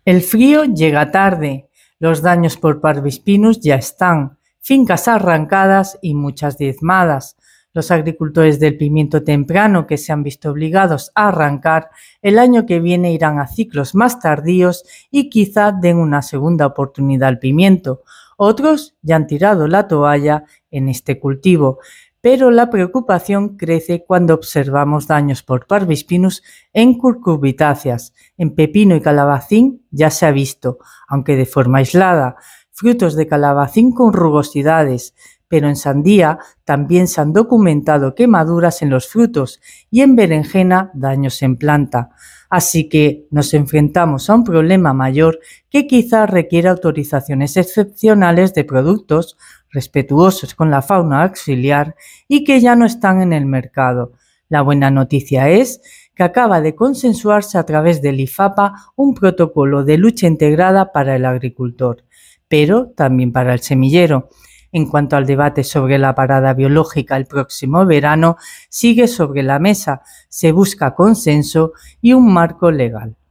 El frío llega tarde, los daños por Parvispinus ya están, fincas arrancadas y muchas diezmadas. Los agricultores del pimiento temprano que se han visto obligados a arrancar, el año que viene irán a ciclos más tardíos y quizá den una segunda oportunidad al pimiento. Otros ya han tirado la toalla en este cultivo, pero la preocupación crece cuando observamos daños por Parvispinus en cucurbitáceas. En pepino y calabacín ya se ha visto, aunque de forma aislada, frutos de calabacín con rugosidades, pero en sandía también se han documentado quemaduras en los frutos y en berenjena daños en planta. Así que nos enfrentamos a un problema mayor que quizá requiera autorizaciones excepcionales de productos respetuosos con la fauna auxiliar y que ya no están en el mercado. La buena noticia es que acaba de consensuarse a través del IFAPA un protocolo de lucha integrada para el agricultor, pero también para el semillero. En cuanto al debate sobre la parada biológica el próximo verano, sigue sobre la mesa, se busca consenso y un marco legal.